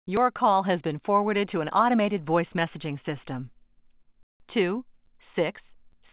Your call has been forwarded to an automated voice messaging system. 2 6